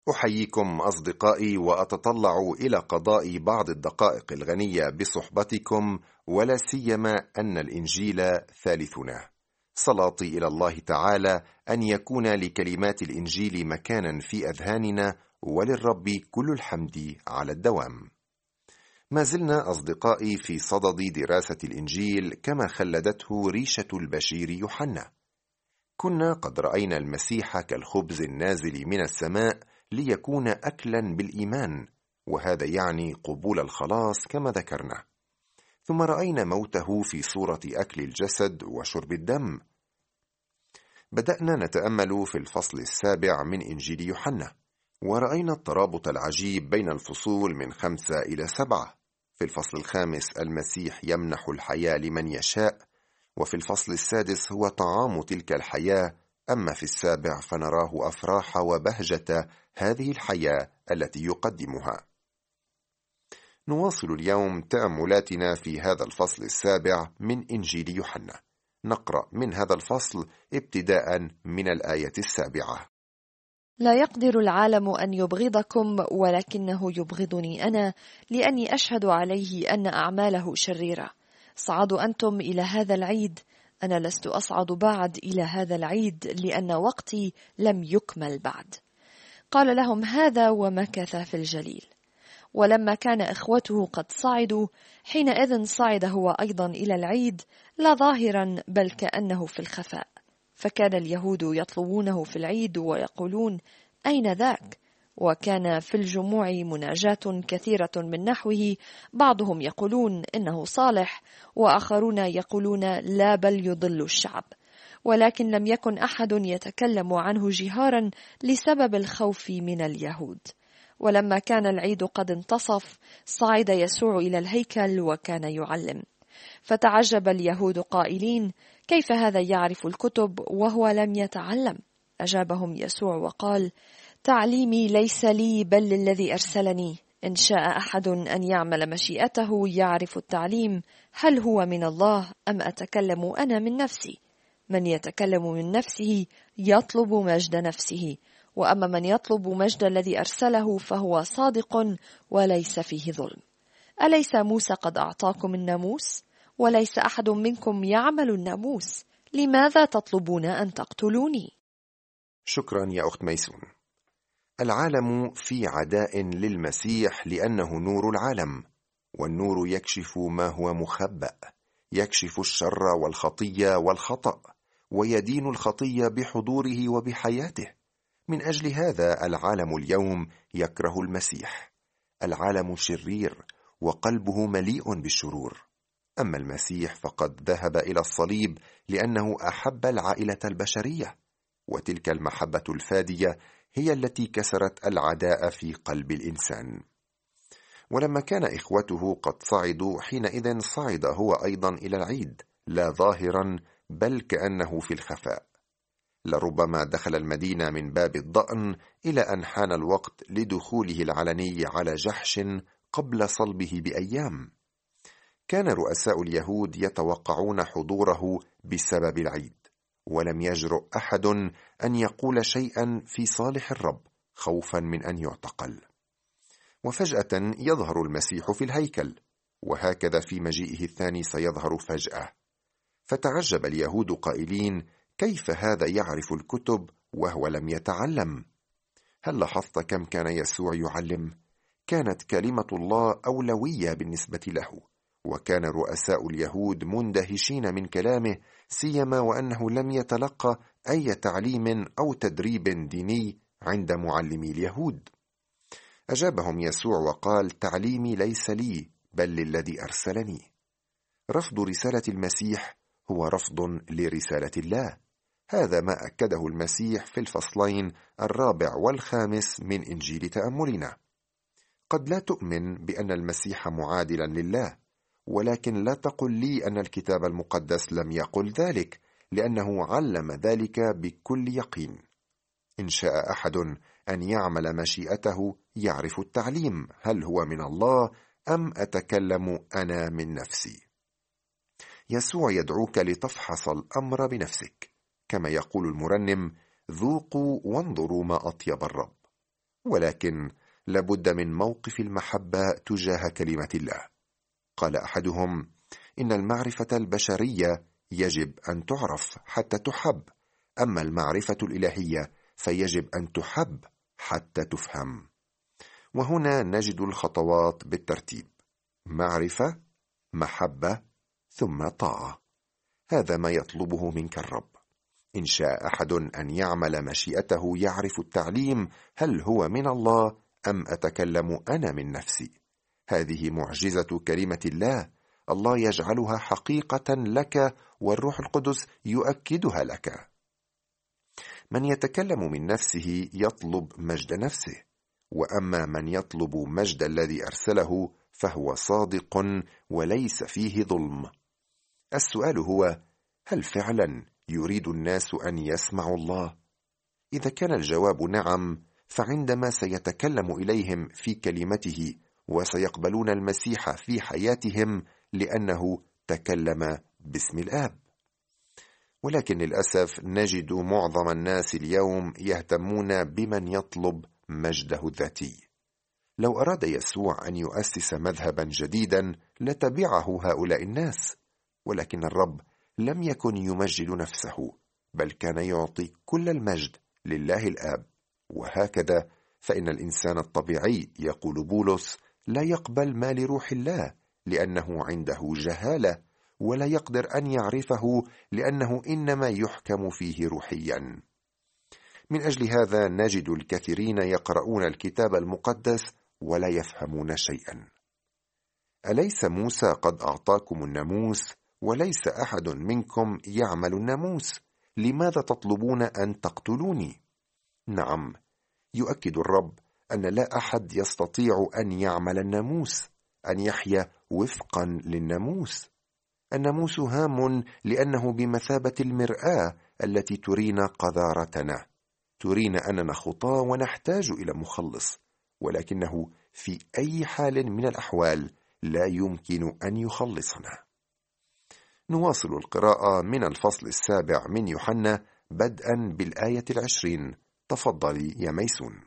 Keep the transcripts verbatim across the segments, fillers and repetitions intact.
أحييكم أصدقائي وأتطلع إلى قضاء بعض الدقائق الغنية بصحبتكم، ولا سيما أن الإنجيل ثالثنا. صلاتي إلى الله تعالى أن يكون لكلمات الإنجيل مكانا في أذهاننا، وللرب كل الحمد على الدوام. ما زلنا أصدقائي في صدد دراسة الإنجيل كما خلدته ريشة البشير يوحنا. كنا قد رأينا المسيح كالخبز النازل من السماء ليكون أكلا بالإيمان، وهذا يعني قبول الخلاص كما ذكرنا. ثم رأينا موته في صورة أكل الجسد وشرب الدم. بدأنا نتأمل في الفصل السابع من إنجيل يوحنا، ورأينا الترابط العجيب بين الفصول من خمسة إلى سبعة. في الفصل الخامس المسيح يمنح الحياة لمن يشاء، وفي الفصل السادس هو طعام تلك الحياة، أما في السابع فنراه أفراح وبهجة هذه الحياة التي يقدمها. نواصل اليوم تأملاتنا في هذا الفصل السابع من إنجيل يوحنا. نقرأ من هذا الفصل ابتداء من الآية السابعة. لا يقدر العالم أن يبغضكم، ولكنه يبغضني أنا، لأني أشهد عليه أن أعماله شريرة. صعدوا أنتم إلى هذا العيد، أنا لست أصعد بعد إلى هذا العيد، لأن وقتي لم يكمل بعد. قال لهم هذا ومكث في الجليل. ولما كان إخوته قد صعدوا، حينئذ صعد هو أيضا إلى العيد، لا ظاهرا بل كأنه في الخفاء. فكان اليهود يطلبونه في العيد ويقولون أين ذاك؟ وكان في الجموع مناجاة كثيرة من نحوه، بعضهم يقولون إنه صالح، وآخرون يقولون لا بل يضل الشعب. ولكن لم يكن أحد يتكلم عنه جهارا لسبب الخوف من اليهود. ولما كان العيد قد انتصف، صعد يسوع إلى الهيكل وكان يعلم. فتعجب اليهود قائلين كيف هذا يعرف الكتب وهو لم يتعلم؟ أجابهم يسوع وقال تعليمي ليس لي بل للذي أرسلني. إن شاء أحد أن يعمل مشيئته يعرف التعليم، هل هو من الله أم أتكلم أنا من نفسي؟ من يتكلم من نفسه يطلب مجد نفسه، وأما من يطلب مجد الذي أرسله فهو صادق وليس فيه ظلم. أليس موسى قد أعطاكم الناموس؟ وليس أحد منكم يعمل الناموس، لماذا تطلبون أن تقتلوني؟ شكرا يا أخت ميسون. العالم في عداء للمسيح لأنه نور العالم، والنور يكشف ما هو مخبأ، يكشف الشر والخطية والخطأ، ويدين الخطية بحضوره وبحياته. من أجل هذا العالم اليوم يكره المسيح. العالم شرير وقلبه مليء بالشرور، أما المسيح فقد ذهب إلى الصليب لأنه أحب العائلة البشرية، وتلك المحبة الفادية هي التي كسرت العداء في قلب الإنسان. ولما كان إخوته قد صعدوا، حينئذ صعد هو أيضا إلى العيد، لا ظاهرا بل كأنه في الخفاء. لربما دخل المدينة من باب الضأن إلى أن حان الوقت لدخوله العلني على جحش قبل صلبه بأيام. كان رؤساء اليهود يتوقعون حضوره بسبب العيد، ولم يجرؤ أحد أن يقول شيئا في صالح الرب خوفا من أن يعتقل. وفجأة يظهر المسيح في الهيكل، وهكذا في مجيئه الثاني سيظهر فجأة. فتعجب اليهود قائلين كيف هذا يعرف الكتب وهو لم يتعلم؟ هل لاحظت كم كان يسوع يعلم؟ كانت كلمة الله أولوية بالنسبة له، وكان رؤساء اليهود مندهشين من كلامه، سيما وأنه لم يتلقى أي تعليم أو تدريب ديني عند معلمي اليهود. أجابهم يسوع وقال تعليمي ليس لي بل للذي أرسلني. رفض رسالة المسيح هو رفض لرسالة الله. هذا ما أكده المسيح في الفصلين الرابع والخامس من إنجيل تأملنا. قد لا تؤمن بأن المسيح معادلا لله، ولكن لا تقل لي أن الكتاب المقدس لم يقل ذلك، لأنه علم ذلك بكل يقين. إن شاء أحد أن يعمل مشيئته يعرف التعليم، هل هو من الله أم أتكلم أنا من نفسي؟ يسوع يدعوك لتفحص الأمر بنفسك، كما يقول المرنم ذوقوا وانظروا ما أطيب الرب. ولكن لابد من موقف المحبة تجاه كلمة الله. قال أحدهم: إن المعرفة البشرية يجب أن تعرف حتى تحب، أما المعرفة الإلهية فيجب أن تحب حتى تفهم. وهنا نجد الخطوات بالترتيب: معرفة، محبة، ثم طاعة. هذا ما يطلبه منك الرب. إن شاء أحد أن يعمل مشيئته يعرف التعليم هل هو من الله أم أتكلم أنا من نفسي. هذه معجزة كلمة الله، الله يجعلها حقيقة لك والروح القدس يؤكدها لك. من يتكلم من نفسه يطلب مجد نفسه، وأما من يطلب مجد الذي أرسله فهو صادق وليس فيه ظلم. السؤال هو: هل فعلا يريد الناس أن يسمعوا الله؟ إذا كان الجواب نعم، فعندما سيتكلم إليهم في كلمته وسيقبلون المسيح في حياتهم لأنه تكلم باسم الآب. ولكن للأسف نجد معظم الناس اليوم يهتمون بمن يطلب مجده الذاتي. لو أراد يسوع أن يؤسس مذهبا جديدا لتبعه هؤلاء الناس، ولكن الرب لم يكن يمجد نفسه، بل كان يعطي كل المجد لله الآب. وهكذا فإن الإنسان الطبيعي، يقول بولس، لا يقبل ما لروح الله لأنه عنده جهالة، ولا يقدر أن يعرفه لأنه إنما يحكم فيه روحيا. من أجل هذا نجد الكثيرين يقرؤون الكتاب المقدس ولا يفهمون شيئا. أليس موسى قد أعطاكم الناموس وليس أحد منكم يعمل الناموس؟ لماذا تطلبون أن تقتلوني؟ نعم، يؤكد الرب أن لا أحد يستطيع أن يعمل الناموس، أن يحيا وفقا للناموس. الناموس هام لأنه بمثابة المرآة التي ترينا قذارتنا، ترينا أننا خطاة ونحتاج إلى مخلص، ولكنه في أي حال من الأحوال لا يمكن أن يخلصنا. نواصل القراءة من الفصل السابع من يوحنا بدءا بالآية العشرين. تفضلي يا ميسون.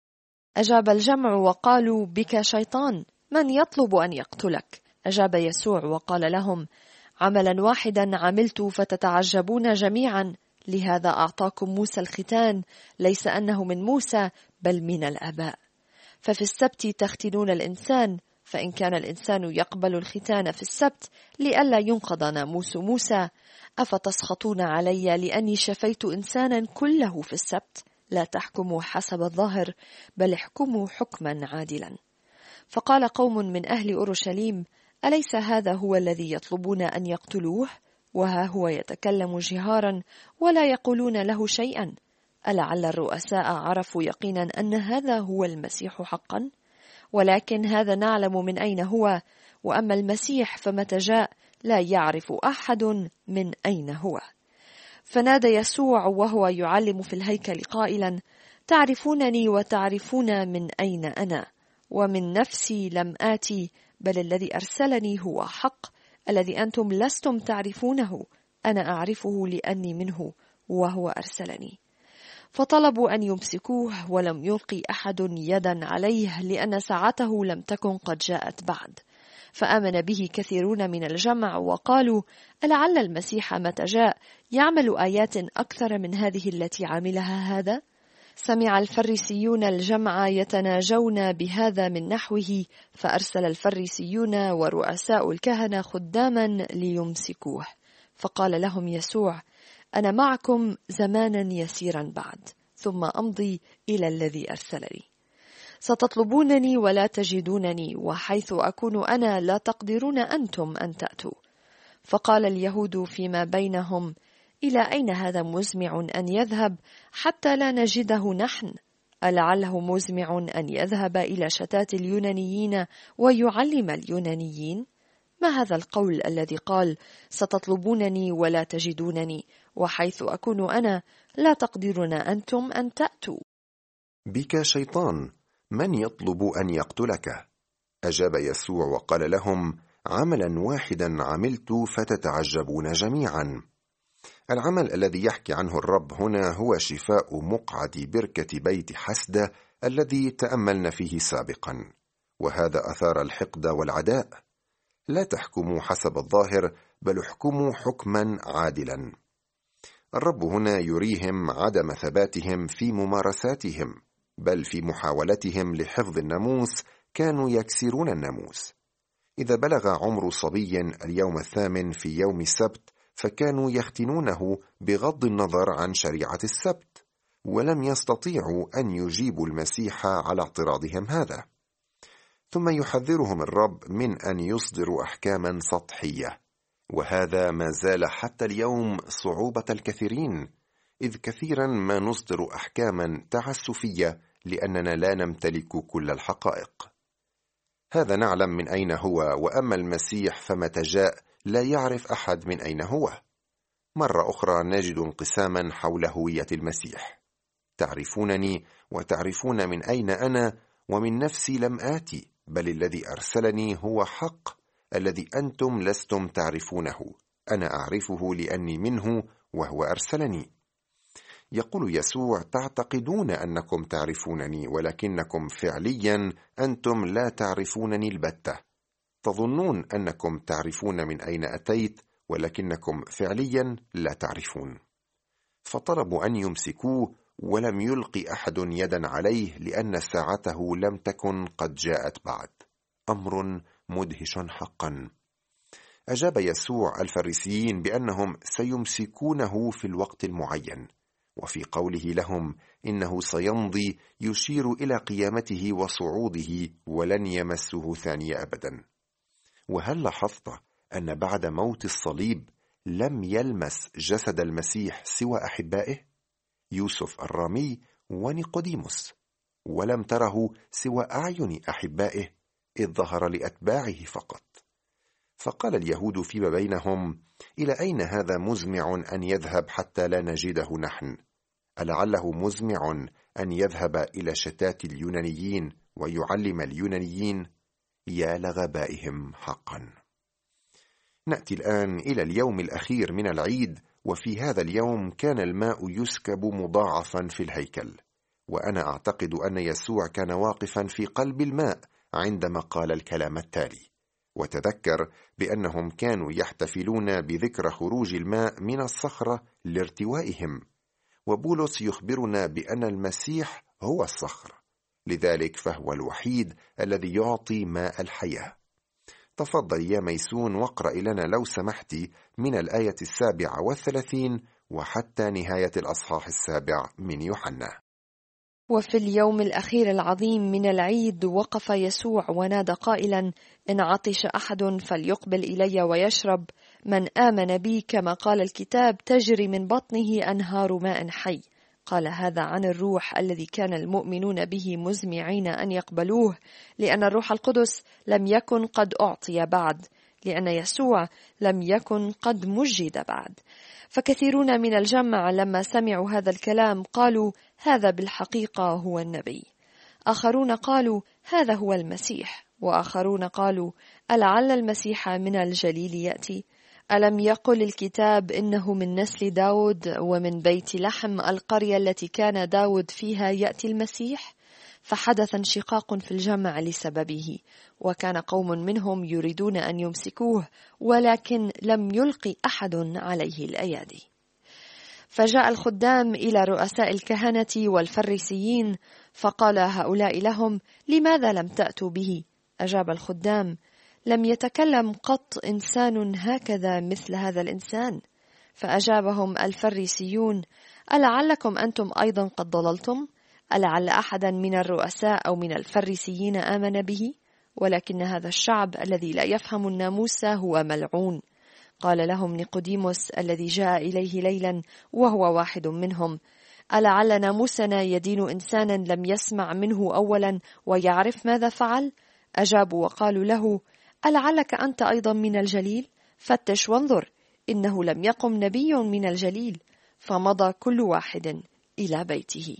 أجاب الجمع وقالوا: بك شيطان، من يطلب أن يقتلك؟ أجاب يسوع وقال لهم: عملا واحدا عملت فتتعجبون جميعا، لهذا أعطاكم موسى الختان، ليس أنه من موسى بل من الآباء. ففي السبت تختنون الإنسان، فإن كان الإنسان يقبل الختان في السبت لئلا ينقض ناموس موسى، أفتسخطون علي لأني شفيت إنسانا كله في السبت؟ لا تحكموا حسب الظاهر، بل احكموا حكما عادلا. فقال قوم من أهل أورشليم: أليس هذا هو الذي يطلبون أن يقتلوه؟ وها هو يتكلم جهارا ولا يقولون له شيئا. ألعل الرؤساء عرفوا يقينا أن هذا هو المسيح حقا؟ ولكن هذا نعلم من أين هو، وأما المسيح فمتى جاء لا يعرف أحد من أين هو. فنادى يسوع وهو يعلم في الهيكل قائلا: تعرفونني وتعرفون من أين أنا، ومن نفسي لم آتي، بل الذي أرسلني هو حق، الذي أنتم لستم تعرفونه، أنا أعرفه لأني منه وهو أرسلني. فطلبوا أن يمسكوه، ولم يلقي أحد يدا عليه، لأن ساعته لم تكن قد جاءت بعد. فآمن به كثيرون من الجمع وقالوا: ألعل المسيح متى جاء يعمل آيات أكثر من هذه التي عملها هذا؟ سمع الفريسيون الجمع يتناجون بهذا من نحوه، فأرسل الفريسيون ورؤساء الكهنة خداما ليمسكوه. فقال لهم يسوع: أنا معكم زمانا يسيرا بعد، ثم أمضي إلى الذي أرسلني. ستطلبونني ولا تجدونني، وحيث أكون أنا لا تقدرون أنتم أن تأتوا. فقال اليهود فيما بينهم: إلى أين هذا مزمع أن يذهب حتى لا نجده نحن؟ ألعله مزمع أن يذهب إلى شتات اليونانيين ويعلم اليونانيين؟ ما هذا القول الذي قال: ستطلبونني ولا تجدونني، وحيث أكون أنا لا تقدرون أنتم أن تأتوا؟ بك شيطان، من يطلب أن يقتلك؟ أجاب يسوع وقال لهم: عملا واحدا عملت فتتعجبون جميعا. العمل الذي يحكي عنه الرب هنا هو شفاء مقعد بركة بيت حسدة الذي تأملنا فيه سابقا، وهذا أثار الحقد والعداء. لا تحكموا حسب الظاهر، بل احكموا حكما عادلا. الرب هنا يريهم عدم ثباتهم في ممارساتهم، بل في محاولتهم لحفظ الناموس كانوا يكسرون الناموس. إذا بلغ عمر صبي اليوم الثامن في يوم السبت فكانوا يختنونه بغض النظر عن شريعة السبت، ولم يستطيعوا أن يجيبوا المسيح على اعتراضهم هذا. ثم يحذرهم الرب من أن يصدروا أحكاما سطحية، وهذا ما زال حتى اليوم صعوبة الكثيرين، إذ كثيرا ما نصدر أحكاما تعسفية لأننا لا نمتلك كل الحقائق. هذا نعلم من أين هو، وأما المسيح فمتى جاء لا يعرف أحد من أين هو. مرة أخرى نجد انقساما حول هوية المسيح. تعرفونني وتعرفون من أين أنا، ومن نفسي لم آتي، بل الذي أرسلني هو حق، الذي أنتم لستم تعرفونه، أنا أعرفه لأني منه وهو أرسلني. يقول يسوع: تعتقدون أنكم تعرفونني، ولكنكم فعليا أنتم لا تعرفونني البتة. تظنون أنكم تعرفون من أين أتيت، ولكنكم فعليا لا تعرفون. فطلبوا أن يمسكوه، ولم يلقي أحد يدا عليه لأن ساعته لم تكن قد جاءت بعد. أمر مدهش حقا. أجاب يسوع الفريسيين بأنهم سيمسكونه في الوقت المعين، وفي قوله لهم إنه سيمضي يشير إلى قيامته وصعوده ولن يمسه ثانية أبدا. وهل لاحظت أن بعد موت الصليب لم يلمس جسد المسيح سوى أحبائه يوسف الرامي ونيقوديموس، ولم تره سوى أعين أحبائه إذ ظهر لأتباعه فقط. فقال اليهود فيما بينهم: إلى أين هذا مزمع أن يذهب حتى لا نجده نحن؟ ألعله مزمع أن يذهب إلى شتات اليونانيين ويعلم اليونانيين؟ يا لغبائهم حقا. نأتي الآن إلى اليوم الأخير من العيد، وفي هذا اليوم كان الماء يسكب مضاعفا في الهيكل، وأنا أعتقد أن يسوع كان واقفا في قلب الماء عندما قال الكلام التالي. وتذكر بأنهم كانوا يحتفلون بذكرى خروج الماء من الصخرة لارتوائهم، وبولس يخبرنا بأن المسيح هو الصخرة، لذلك فهو الوحيد الذي يعطي ماء الحياة. تفضل يا ميسون واقرأ لنا لو سمحتي من الآية السابعة والثلاثين وحتى نهاية الأصحاح السابع من يوحنا. وفي اليوم الأخير العظيم من العيد وقف يسوع ونادى قائلا: إن عطش أحد فليقبل إلي ويشرب، من آمن بي كما قال الكتاب تجري من بطنه أنهار ماء حي. قال هذا عن الروح الذي كان المؤمنون به مزمعين أن يقبلوه، لأن الروح القدس لم يكن قد أعطي بعد، لأن يسوع لم يكن قد مجد بعد. فكثيرون من الجمع لما سمعوا هذا الكلام قالوا: هذا بالحقيقة هو النبي. آخرون قالوا: هذا هو المسيح. وآخرون قالوا: ألعل المسيح من الجليل يأتي؟ ألم يقل الكتاب إنه من نسل داود ومن بيت لحم القرية التي كان داود فيها يأتي المسيح؟ فحدث انشقاق في الجمع لسببه، وكان قوم منهم يريدون أن يمسكوه، ولكن لم يلقي أحد عليه الأيادي. فجاء الخدام إلى رؤساء الكهنة والفريسيين، فقال هؤلاء لهم: لماذا لم تأتوا به؟ أجاب الخدام: لم يتكلم قط إنسان هكذا مثل هذا الإنسان. فأجابهم الفريسيون: ألعلكم أنتم أيضا قد ضللتم؟ ألعل أحدا من الرؤساء أو من الفريسيين آمن به؟ ولكن هذا الشعب الذي لا يفهم الناموس هو ملعون. قال لهم نيقوديموس الذي جاء إليه ليلا وهو واحد منهم: ألعل ناموسنا يدين إنسانا لم يسمع منه أولا ويعرف ماذا فعل؟ أجابوا وقالوا له: ألعلك أنت أيضا من الجليل؟ فتش وانظر، إنه لم يقم نبي من الجليل. فمضى كل واحد إلى بيته.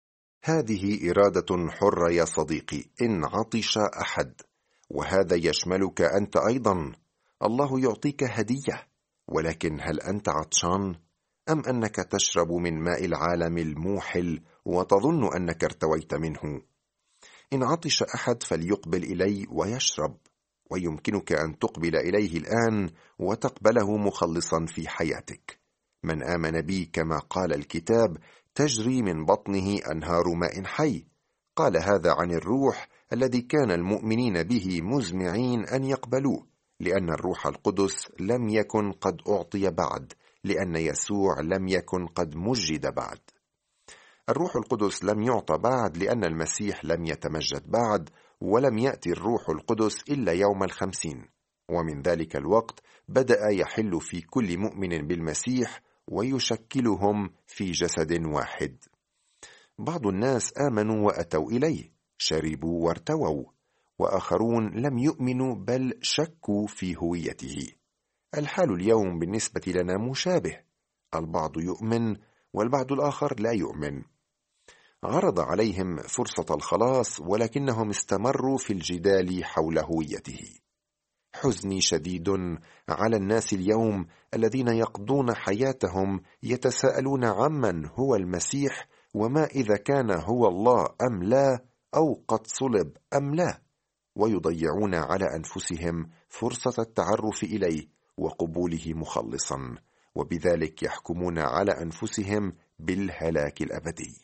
هذه إرادة حرة يا صديقي، إن عطش أحد، وهذا يشملك أنت أيضا. الله يعطيك هدية، ولكن هل أنت عطشان؟ أم أنك تشرب من ماء العالم الموحل وتظن أنك ارتويت منه. إن عطش أحد فليقبل إلي ويشرب، ويمكنك أن تقبل إليه الآن وتقبله مخلصا في حياتك. من آمن بي كما قال الكتاب تجري من بطنه أنهار ماء حي. قال هذا عن الروح الذي كان المؤمنين به مزمعين أن يقبلوه، لأن الروح القدس لم يكن قد أعطي بعد، لأن يسوع لم يكن قد مجد بعد. الروح القدس لم يعطى بعد لأن المسيح لم يتمجد بعد، ولم يأتي الروح القدس إلا يوم الخمسين، ومن ذلك الوقت بدأ يحل في كل مؤمن بالمسيح ويشكلهم في جسد واحد. بعض الناس آمنوا وأتوا إليه، شربوا وارتووا، وآخرون لم يؤمنوا بل شكوا في هويته. الحال اليوم بالنسبة لنا مشابه، البعض يؤمن والبعض الآخر لا يؤمن. عرض عليهم فرصة الخلاص ولكنهم استمروا في الجدال حول هويته. حزني شديد على الناس اليوم الذين يقضون حياتهم يتساءلون عمن هو المسيح، وما إذا كان هو الله أم لا، أو قد صلب أم لا، ويضيعون على أنفسهم فرصة التعرف إليه وقبوله مخلصا، وبذلك يحكمون على أنفسهم بالهلاك الأبدي.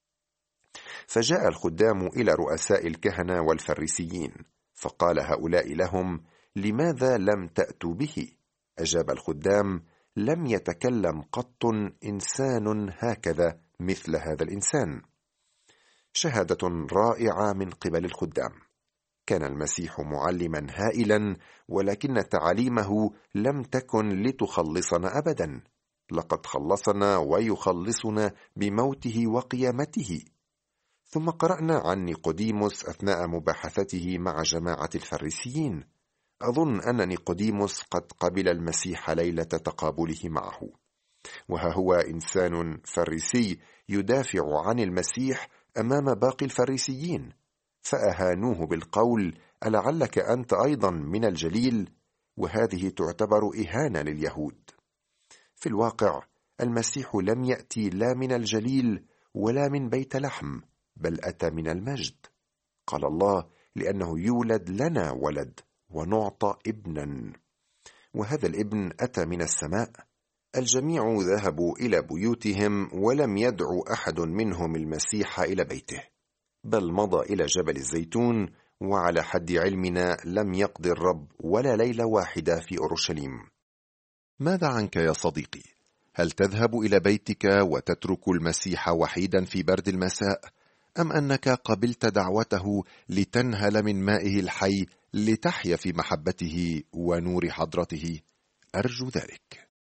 فجاء الخدام إلى رؤساء الكهنة والفريسيين، فقال هؤلاء لهم: لماذا لم تأتوا به؟ أجاب الخدام: لم يتكلم قط إنسان هكذا مثل هذا الإنسان. شهادة رائعة من قبل الخدام. كان المسيح معلما هائلا، ولكن تعاليمه لم تكن لتخلصنا أبدا. لقد خلصنا ويخلصنا بموته وقيامته. ثم قرأنا عن نيقوديموس أثناء مباحثته مع جماعة الفريسيين. أظن أن نيقوديموس قد قبل المسيح ليلة تقابله معه، وها هو إنسان فريسي يدافع عن المسيح أمام باقي الفريسيين، فأهانوه بالقول: ألعلك أنت أيضا من الجليل؟ وهذه تعتبر إهانة لليهود. في الواقع المسيح لم يأتي لا من الجليل ولا من بيت لحم، بل أتى من المجد. قال الله: لأنه يولد لنا ولد ونعطى ابنا، وهذا الابن أتى من السماء. الجميع ذهبوا إلى بيوتهم، ولم يدعو أحد منهم المسيح إلى بيته، بل مضى إلى جبل الزيتون. وعلى حد علمنا لم يقضي الرب ولا ليلة واحدة في أورشليم. ماذا عنك يا صديقي؟ هل تذهب إلى بيتك وتترك المسيح وحيدا في برد المساء، أم أنك قبلت دعوته لتنهل من مائه الحي لتحيا في محبته ونور حضرته؟ أرجو ذلك.